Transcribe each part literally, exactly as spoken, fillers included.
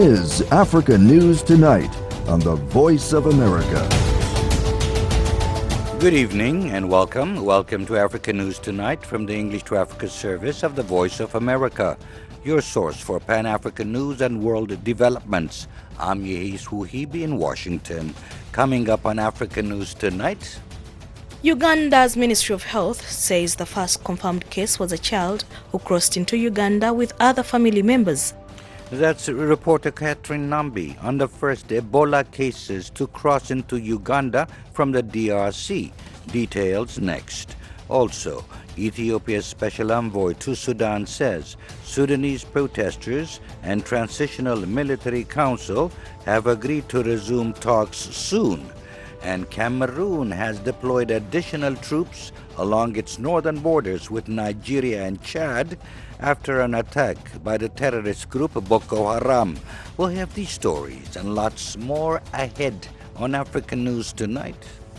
Is Africa News Tonight on the Voice of America. Good evening and welcome. Welcome to Africa News Tonight from the English to Africa service of the Voice of America, your source for Pan-African news and world developments. I'm Yehis Huhibi in Washington. Coming up on Africa News Tonight. Uganda's Ministry of Health says the first confirmed case was a child who crossed into Uganda with other family members. That's reporter Catherine Nambi on the first Ebola cases to cross into Uganda from the D R C. Details next. Also, Ethiopia's special envoy to Sudan says Sudanese protesters and Transitional Military Council have agreed to resume talks soon. And Cameroon has deployed additional troops along its northern borders with Nigeria and Chad after an attack by the terrorist group Boko Haram. We'll have these stories and lots more ahead on African News Tonight.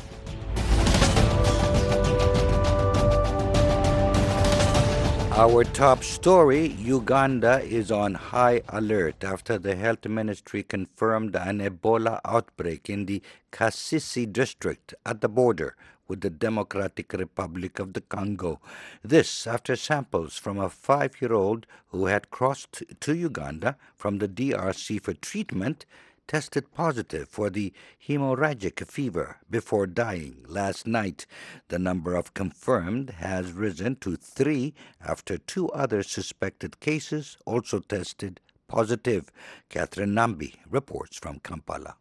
Our top story, Uganda is on high alert after the health ministry confirmed an Ebola outbreak in the Kasisi district at the border with the Democratic Republic of the Congo. This after samples from a five-year-old who had crossed to Uganda from the D R C for treatment tested positive for the hemorrhagic fever before dying last night. The number of confirmed has risen to three after two other suspected cases also tested positive. Catherine Nambi reports from Kampala.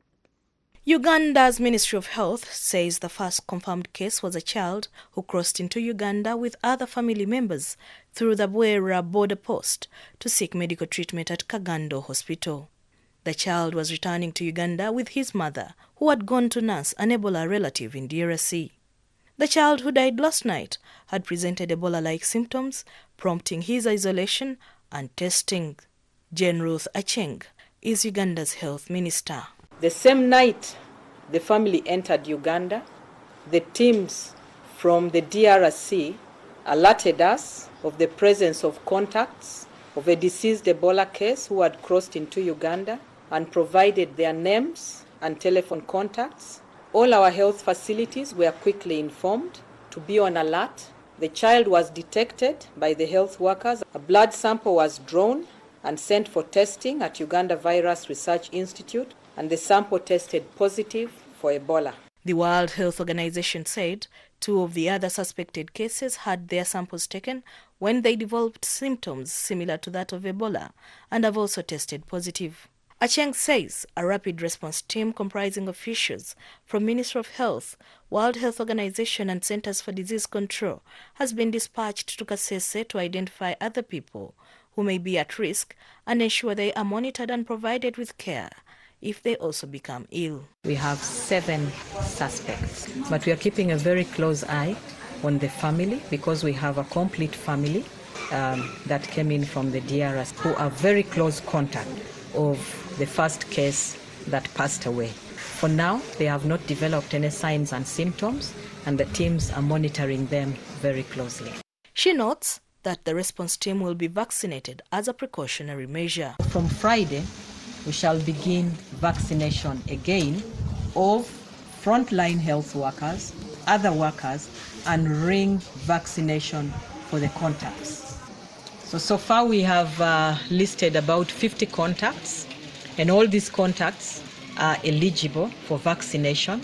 Uganda's Ministry of Health says the first confirmed case was a child who crossed into Uganda with other family members through the Bwera border post to seek medical treatment at Kagando Hospital. The child was returning to Uganda with his mother, who had gone to nurse an Ebola relative in D R C. The child who died last night had presented Ebola-like symptoms, prompting his isolation and testing. Jane Ruth Acheng is Uganda's health minister. The same night the family entered Uganda, the teams from the D R C alerted us of the presence of contacts of a deceased Ebola case who had crossed into Uganda and provided their names and telephone contacts. All our health facilities were quickly informed to be on alert. The child was detected by the health workers. A blood sample was drawn and sent for testing at Uganda Virus Research Institute, and the sample tested positive for Ebola. The World Health Organization said two of the other suspected cases had their samples taken when they developed symptoms similar to that of Ebola and have also tested positive. Acheng says a rapid response team comprising officials from Ministry of Health, World Health Organization and Centers for Disease Control has been dispatched to Kasese to identify other people who may be at risk and ensure they are monitored and provided with care if they also become ill. We have seven suspects, but we are keeping a very close eye on the family because we have a complete family um, that came in from the D R S who are very close contact of the first case that passed away. For now, they have not developed any signs and symptoms, and the teams are monitoring them very closely. She notes that the response team will be vaccinated as a precautionary measure. From Friday, we shall begin vaccination again of frontline health workers, other workers, and ring vaccination for the contacts. So, so far we have uh, listed about fifty contacts, and all these contacts are eligible for vaccination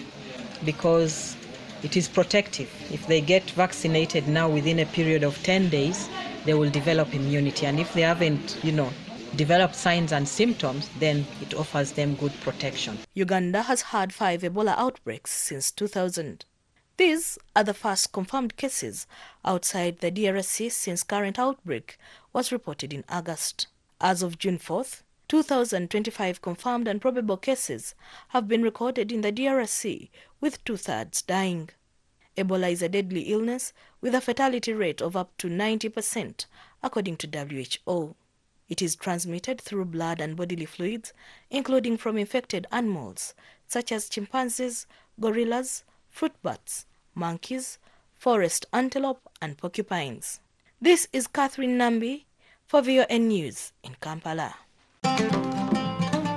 because it is protective. If they get vaccinated now within a period of ten days, they will develop immunity. And if they haven't, you know, developed signs and symptoms, then it offers them good protection. Uganda has had five Ebola outbreaks since two thousand. These are the first confirmed cases outside the D R C since current outbreak was reported in August. As of June fourth, two thousand twenty-five confirmed and probable cases have been recorded in the D R C, with two-thirds dying. Ebola is a deadly illness with a fatality rate of up to ninety percent, according to W H O. It is transmitted through blood and bodily fluids, including from infected animals, such as chimpanzees, gorillas, fruit bats, monkeys, forest antelope, and porcupines. This is Catherine Nambi for V O N News in Kampala.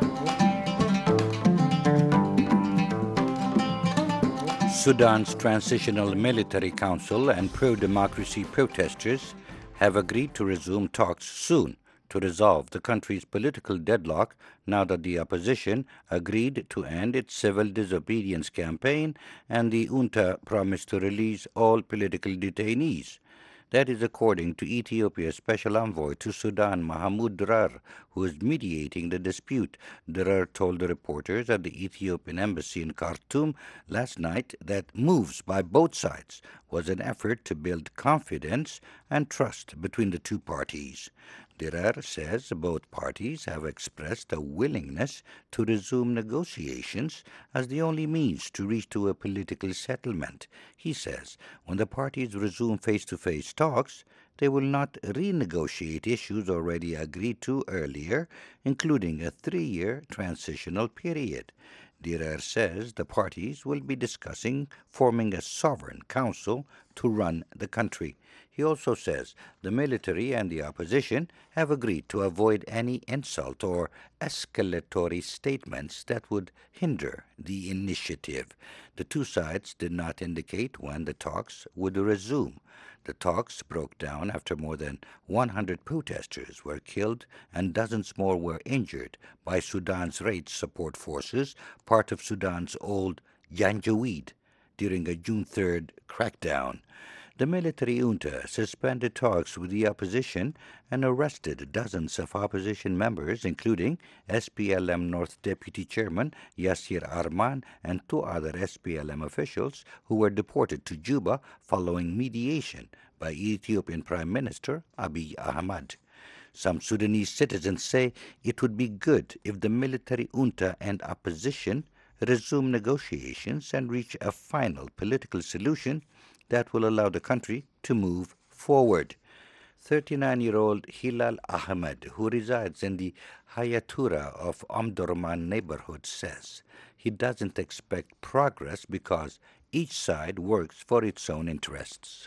Sudan's Transitional Military Council and pro-democracy protesters have agreed to resume talks soon to resolve the country's political deadlock now that the opposition agreed to end its civil disobedience campaign and the junta promised to release all political detainees. That is according to Ethiopia's Special Envoy to Sudan, Mahmoud Durar, who is mediating the dispute. Durar told the reporters at the Ethiopian embassy in Khartoum last night that moves by both sides was an effort to build confidence and trust between the two parties. Durar says both parties have expressed a willingness to resume negotiations as the only means to reach to a political settlement. He says when the parties resume face-to-face talks, they will not renegotiate issues already agreed to earlier, including a three-year transitional period. Durar says the parties will be discussing forming a sovereign council to run the country. He also says the military and the opposition have agreed to avoid any insult or escalatory statements that would hinder the initiative. The two sides did not indicate when the talks would resume. The talks broke down after more than one hundred protesters were killed and dozens more were injured by Sudan's raid support forces, part of Sudan's old Janjaweed, during a June third crackdown. The military junta suspended talks with the opposition and arrested dozens of opposition members, including S P L M North Deputy Chairman Yassir Arman and two other S P L M officials who were deported to Juba following mediation by Ethiopian Prime Minister Abiy Ahmed. Some Sudanese citizens say it would be good if the military junta and opposition resume negotiations and reach a final political solution that will allow the country to move forward. thirty-nine-year-old Hilal Ahmed, who resides in the Hayatura of Omdurman neighborhood, says he doesn't expect progress because each side works for its own interests.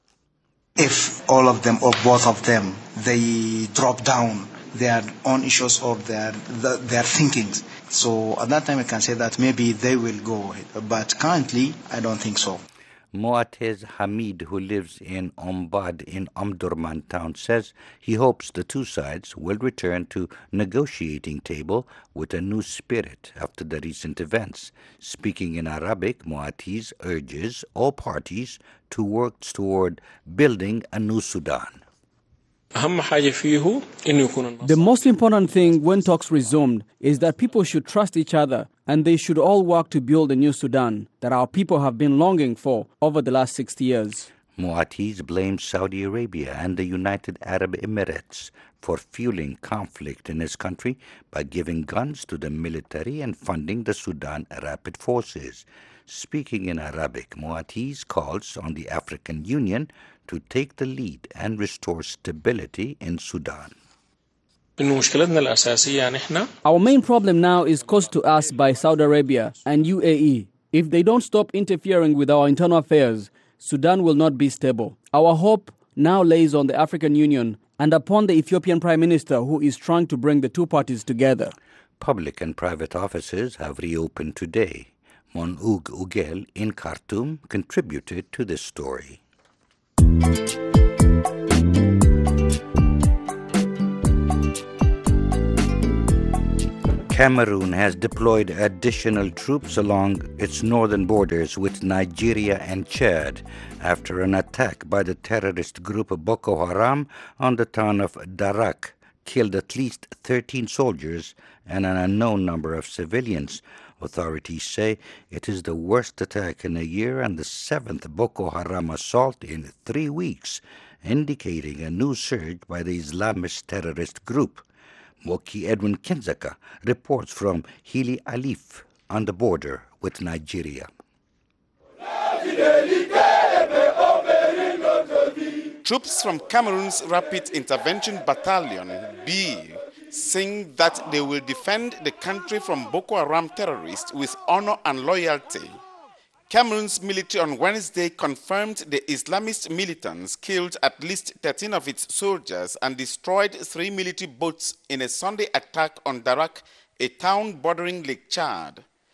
If all of them or both of them, they drop down their own issues or their their thinkings, so at that time I can say that maybe they will go ahead. But currently, I don't think so. Moatez Hamid, who lives in Ombad in Omdurman town, says he hopes the two sides will return to negotiating table with a new spirit after the recent events. Speaking in Arabic, Moatez urges all parties to work toward building a new Sudan. The most important thing when talks resumed is that people should trust each other and they should all work to build a new Sudan that our people have been longing for over the last sixty years. Moatez blames Saudi Arabia and the United Arab Emirates for fueling conflict in his country by giving guns to the military and funding the Sudan Rapid Forces. Speaking in Arabic, Moatez calls on the African Union to take the lead and restore stability in Sudan. Our main problem now is caused to us by Saudi Arabia and U A E. If they don't stop interfering with our internal affairs, Sudan will not be stable. Our hope now lays on the African Union and upon the Ethiopian Prime Minister, who is trying to bring the two parties together. Public and private offices have reopened today. Monug Ugel in Khartoum contributed to this story. Cameroon has deployed additional troops along its northern borders with Nigeria and Chad after an attack by the terrorist group Boko Haram on the town of Darak killed at least thirteen soldiers and an unknown number of civilians. Authorities say it is the worst attack in a year and the seventh Boko Haram assault in three weeks, indicating a new surge by the Islamist terrorist group. Moki Edwin Kinzaka reports from Hili Alif on the border with Nigeria. Troops from Cameroon's Rapid Intervention Battalion, B, saying that they will defend the country from Boko Haram terrorists with honor and loyalty. Cameroon's military on Wednesday confirmed the Islamist militants killed at least thirteen of its soldiers and destroyed three military boats in a Sunday attack on Darak, a town bordering Lake Chad.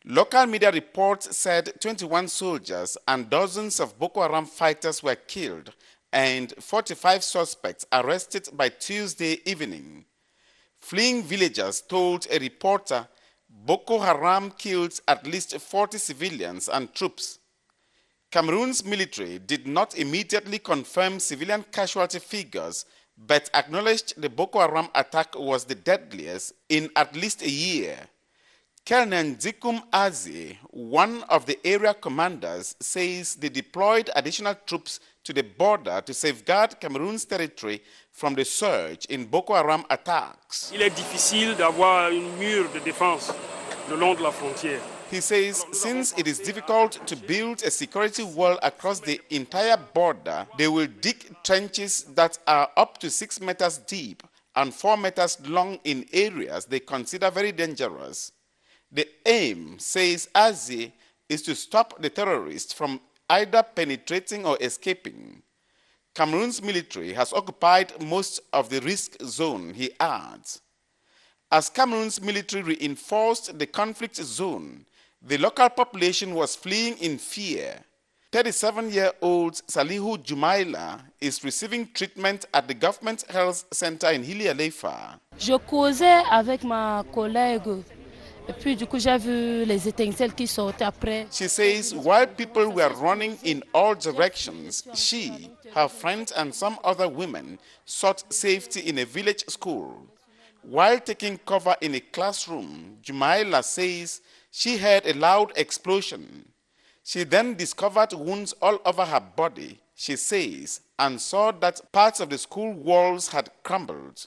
Local media reports said twenty-one soldiers and dozens of Boko Haram fighters were killed and forty-five suspects arrested by Tuesday evening. Fleeing villagers told a reporter Boko Haram killed at least forty civilians and troops. Cameroon's military did not immediately confirm civilian casualty figures, but acknowledged the Boko Haram attack was the deadliest in at least a year. Colonel Nzikum Aze, one of the area commanders, says they deployed additional troops to the border to safeguard Cameroon's territory from the surge in Boko Haram attacks. Il est difficile d'avoir un mur de défense le long de la frontière. He says since it is difficult to build a security wall across the entire border, they will dig trenches that are up to six meters deep and four meters long in areas they consider very dangerous. The aim, says Aze, is to stop the terrorists from either penetrating or escaping. Cameroon's military has occupied most of the risk zone, he adds. As Cameroon's military reinforced the conflict zone, the local population was fleeing in fear. thirty-seven-year-old Salihu Jumaila is receiving treatment at the government health center in Hili-Aleifa. Je causais avec ma collègue. Et puis, du coup, j'ai vu les étincelles qui sortaient après. She says while people were running in all directions, she, her friends, and some other women sought safety in a village school. While taking cover in a classroom, Jumaila says she heard a loud explosion. She then discovered wounds all over her body, she says, and saw that parts of the school walls had crumbled.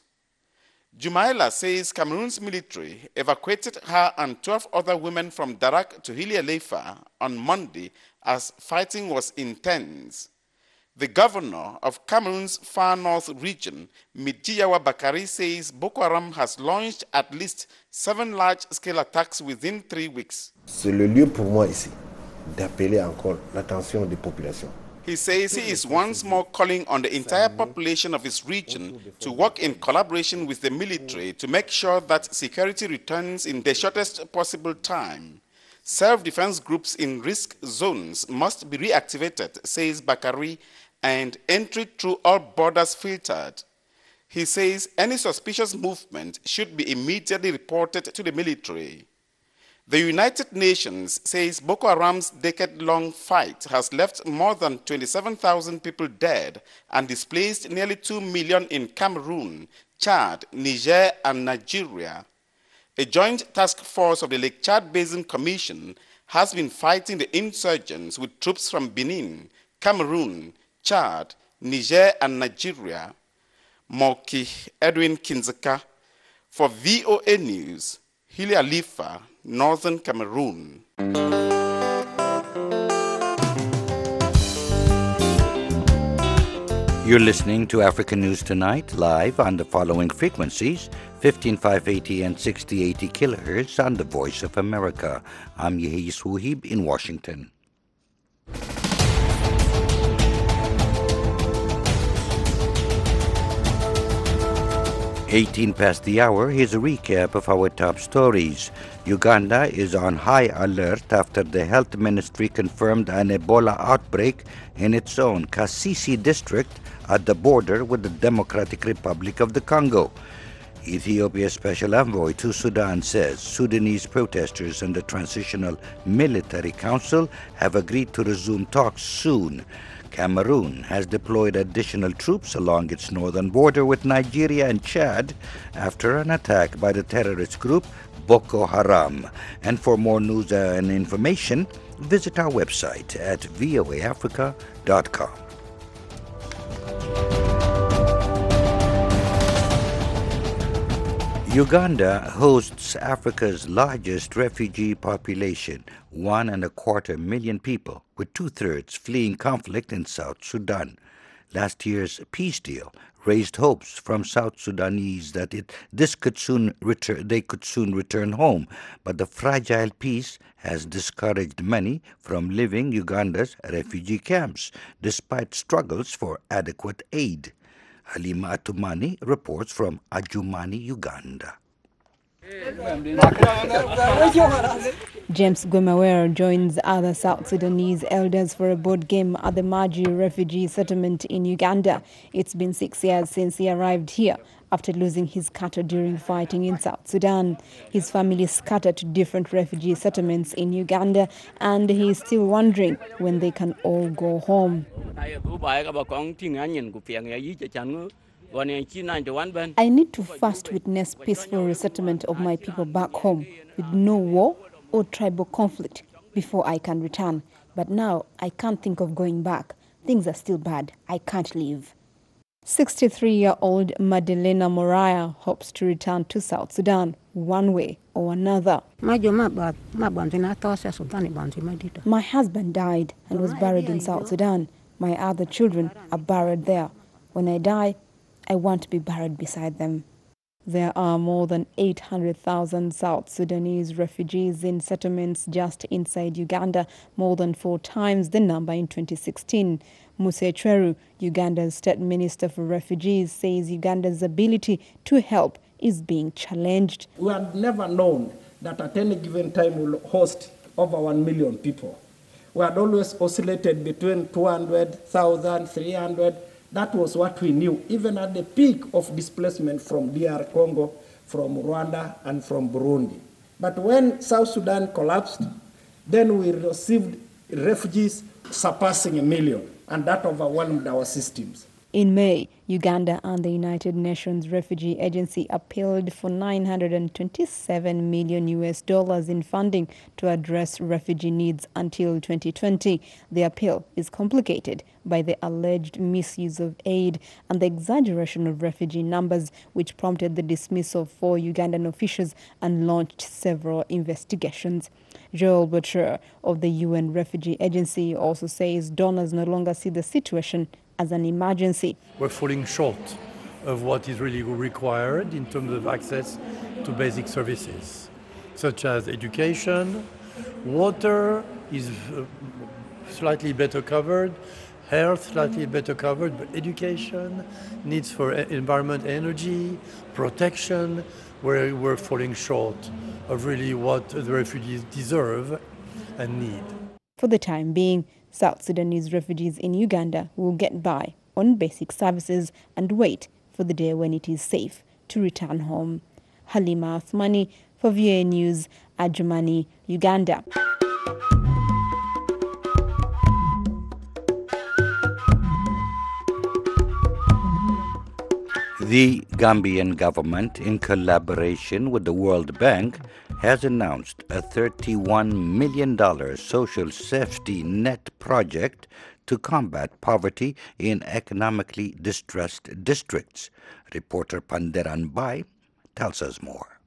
Jumaila says Cameroon's military evacuated her and twelve other women from Darak to Hili-Aleifa on Monday as fighting was intense. The governor of Cameroon's far north region, Midjiyawa Bakari, says Boko Haram has launched at least seven large-scale attacks within three weeks. C'est le lieu pour moi ici d'appeler encore l'attention des populations. He says he is once more calling on the entire population of his region to work in collaboration with the military to make sure that security returns in the shortest possible time. Self-defense groups in risk zones must be reactivated, says Bakari, and entry through all borders filtered. He says any suspicious movement should be immediately reported to the military. The United Nations says Boko Haram's decade-long fight has left more than twenty-seven thousand people dead and displaced nearly two million in Cameroon, Chad, Niger, and Nigeria. A joint task force of the Lake Chad Basin Commission has been fighting the insurgents with troops from Benin, Cameroon, Chad, Niger, and Nigeria. Moki Edwin Kinzeka for V O A News, Hili-Aleifa, Northern Cameroon. You're listening to African News Tonight, live on the following frequencies, fifteen five eighty and sixty eighty kilohertz on the Voice of America. I'm Yehi Suhib in Washington. eighteen past the hour, here's a recap of our top stories. Uganda is on high alert after the health ministry confirmed an Ebola outbreak in its own Kasisi district at the border with the Democratic Republic of the Congo. Ethiopia's special envoy to Sudan says Sudanese protesters and the Transitional Military Council have agreed to resume talks soon. Cameroon has deployed additional troops along its northern border with Nigeria and Chad after an attack by the terrorist group Boko Haram. And for more news and information, visit our website at v o a africa dot com. Uganda hosts Africa's largest refugee population, one and a quarter million people, with two-thirds fleeing conflict in South Sudan. Last year's peace deal raised hopes from South Sudanese that it this could soon return, they could soon return home, but the fragile peace has discouraged many from leaving Uganda's refugee camps, despite struggles for adequate aid. Halima Atumani reports from Adjumani, Uganda. James Gwemawere joins other South Sudanese elders for a board game at the Maji refugee settlement in Uganda. It's been six years since he arrived here after losing his cattle during fighting in South Sudan. His family is scattered to different refugee settlements in Uganda, and he is still wondering when they can all go home. I need to first witness peaceful resettlement of my people back home with no war or tribal conflict before I can return. But now I can't think of going back. Things are still bad. I can't leave. sixty-three-year-old Madeleina Moraya hopes to return to South Sudan one way or another. My husband died and was buried in South Sudan. My other children are buried there. When I die, I want to be buried beside them. There are more than eight hundred thousand South Sudanese refugees in settlements just inside Uganda, more than four times the number in twenty sixteen. Muse Chweru, Uganda's State Minister for Refugees, says Uganda's ability to help is being challenged. We had never known that at any given time we'll host over one million people. We had always oscillated between two hundred thousand, three hundred. That was what we knew, even at the peak of displacement from D R Congo, from Rwanda, and from Burundi. But when South Sudan collapsed, then we received refugees surpassing a million, and that overwhelmed our systems. In May, Uganda and the United Nations Refugee Agency appealed for nine hundred twenty-seven million U S dollars in funding to address refugee needs until twenty twenty. The appeal is complicated by the alleged misuse of aid and the exaggeration of refugee numbers, which prompted the dismissal of four Ugandan officials and launched several investigations. Joel Butcher of the U N Refugee Agency also says donors no longer see the situation as an emergency. We're falling short of what is really required in terms of access to basic services, such as education. Water is uh, slightly better covered, health slightly better covered, but education, needs for environment, energy, protection, where we're falling short of really what the refugees deserve and need. For the time being, South Sudanese refugees in Uganda will get by on basic services and wait for the day when it is safe to return home. Halima Athmani for V O A News, Adjumani, Uganda. The Gambian government, in collaboration with the World Bank, has announced a thirty-one million dollars social safety net project to combat poverty in economically distressed districts. Reporter Panderan Bai tells us more.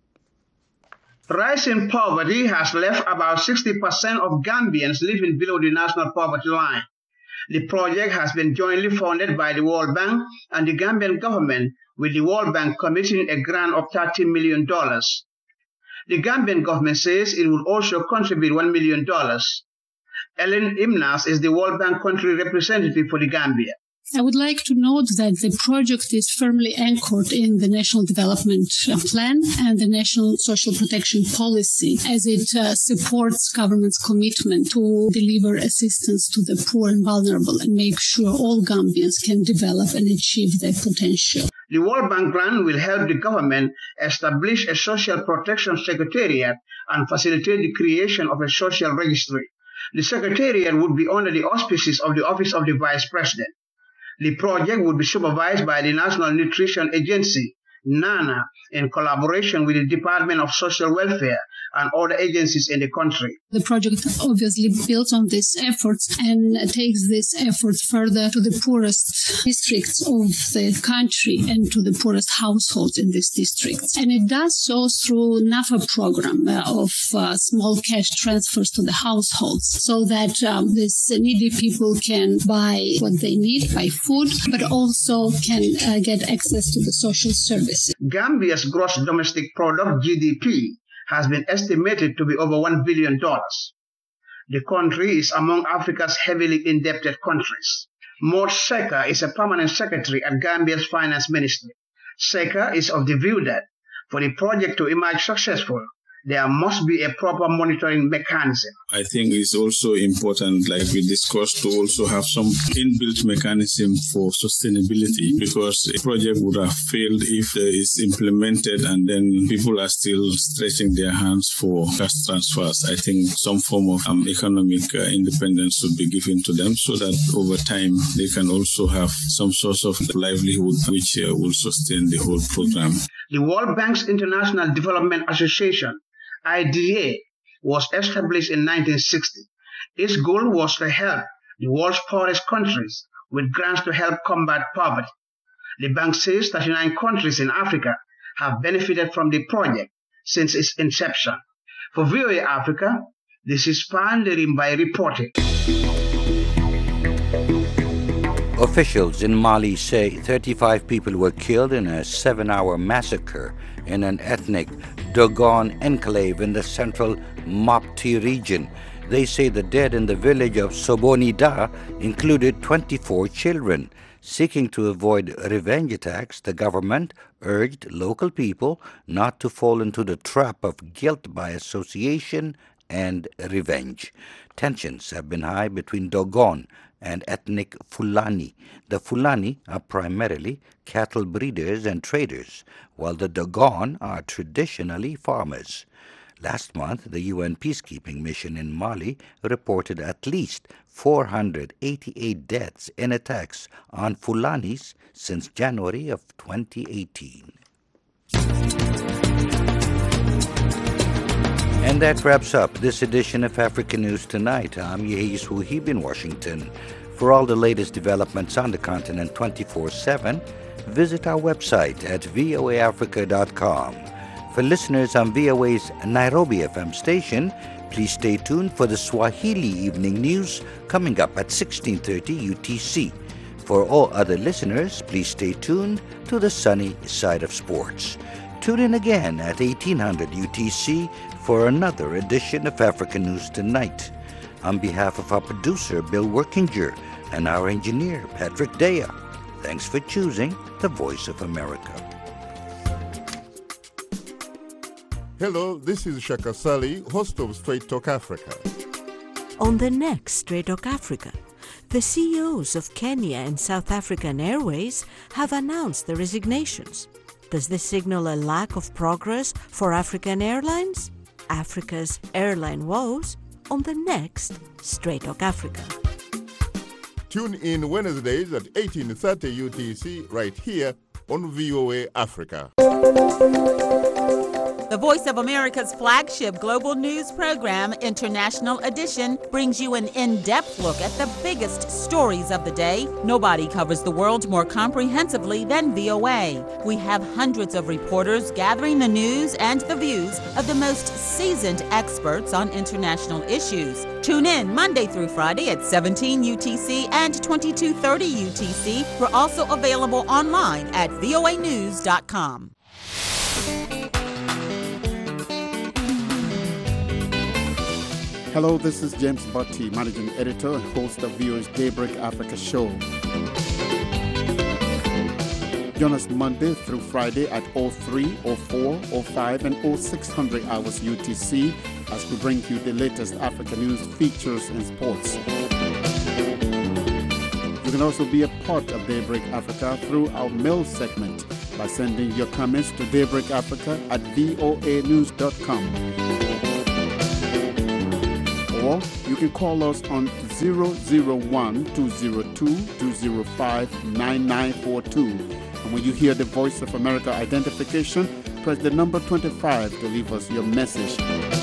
Rising poverty has left about sixty percent of Gambians living below the national poverty line. The project has been jointly funded by the World Bank and the Gambian government, with the World Bank committing a grant of thirty million dollars. The Gambian government says it will also contribute one million dollars. Ellen Imnas is the World Bank country representative for the Gambia. I would like to note that the project is firmly anchored in the National Development Plan and the National Social Protection Policy, as it uh, supports government's commitment to deliver assistance to the poor and vulnerable and make sure all Gambians can develop and achieve their potential. The World Bank grant will help the government establish a social protection secretariat and facilitate the creation of a social registry. The secretariat would be under the auspices of the Office of the Vice President. The project would be supervised by the National Nutrition Agency, NANA, in collaboration with the Department of Social Welfare and other agencies in the country. The project obviously builds on these efforts and takes these efforts further to the poorest districts of the country and to the poorest households in these districts. And it does so through NAFA program uh, of uh, small cash transfers to the households, so that um, these needy people can buy what they need, buy food, but also can uh, get access to the social services. Gambia's gross domestic product, G D P, has been estimated to be over one billion dollars. The country is among Africa's heavily indebted countries. Mort Seka is a permanent secretary at Gambia's finance ministry. Seka is of the view that for the project to emerge successful, there must be a proper monitoring mechanism. I think it's also important, like we discussed, to also have some inbuilt mechanism for sustainability, because a project would have failed if it is implemented and then people are still stretching their hands for cash transfers. I think some form of um, economic uh, independence should be given to them so that over time they can also have some source of livelihood which uh, will sustain the whole program. The World Bank's International Development Association, I D A, was established in nineteen sixty. Its goal was to help the world's poorest countries with grants to help combat poverty. The bank says thirty-nine countries in Africa have benefited from the project since its inception. For V O A Africa, this is Pan Lerimbai reporting. Officials in Mali say thirty-five people were killed in a seven-hour massacre in an ethnic Dogon enclave in the central Mopti region. They say the dead in the village of Sobonida included twenty-four children. Seeking to avoid revenge attacks, the government urged local people not to fall into the trap of guilt by association and revenge. Tensions have been high between Dogon and ethnic Fulani. The Fulani are primarily cattle breeders and traders, while the Dogon are traditionally farmers. Last month, the U N peacekeeping mission in Mali reported at least four hundred eighty-eight deaths in attacks on Fulanis since January of twenty eighteen. And that wraps up this edition of African News Tonight. I'm Yehis Wuhib in Washington. For all the latest developments on the continent twenty-four seven, visit our website at v o a africa dot com. For listeners on V O A's Nairobi F M station, please stay tuned for the Swahili Evening News coming up at sixteen thirty U T C. For all other listeners, please stay tuned to the sunny side of sports. Tune in again at eighteen hundred U T C for another edition of African News Tonight. On behalf of our producer, Bill Workinger, and our engineer, Patrick Dea, thanks for choosing the Voice of America. Hello, this is Shaka Sali, host of Straight Talk Africa. On the next Straight Talk Africa, the C E Os of Kenya and South African Airways have announced their resignations. Does this signal a lack of progress for African Airlines? Africa's airline woes on the next Straight Talk Africa. Tune in Wednesdays at eighteen thirty U T C right here on V O A Africa. The Voice of America's flagship global news program, International Edition, brings you an in-depth look at the biggest stories of the day. Nobody covers the world more comprehensively than V O A. We have hundreds of reporters gathering the news and the views of the most seasoned experts on international issues. Tune in Monday through Friday at seventeen U T C and twenty-two thirty U T C. We're also available online at v o a news dot com. Hello, this is James Butti, Managing Editor and host of V O A's Daybreak Africa show. Join us Monday through Friday at oh three, oh four, oh five, and oh six hundred hours U T C as we bring you the latest Africa news, features, and sports. You can also be a part of Daybreak Africa through our mail segment by sending your comments to daybreakafrica at v o a news dot com. Or you can call us on zero zero one, two zero two, two zero five, nine nine four two. And when you hear the Voice of America identification, press the number twenty-five to leave us your message.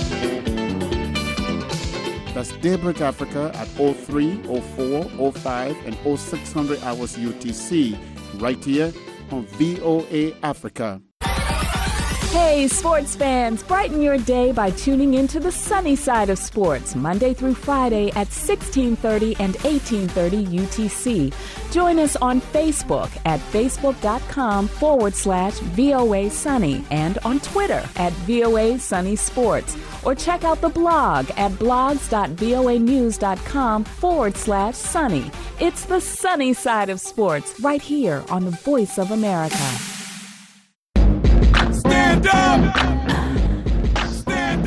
That's Daybreak Africa at oh three, oh four, oh five, and oh six hundred hours U T C, right here on V O A Africa. Hey, sports fans, brighten your day by tuning into the sunny side of sports, Monday through Friday at sixteen thirty and eighteen thirty U T C. Join us on Facebook at facebook.com forward slash VOA Sunny and on Twitter at VOA Sunny Sports. Or check out the blog at blogs.voanews.com forward slash sunny. It's the sunny side of sports right here on the Voice of America. Stand up! Stand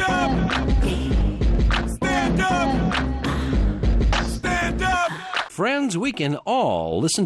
Friends, we can all listen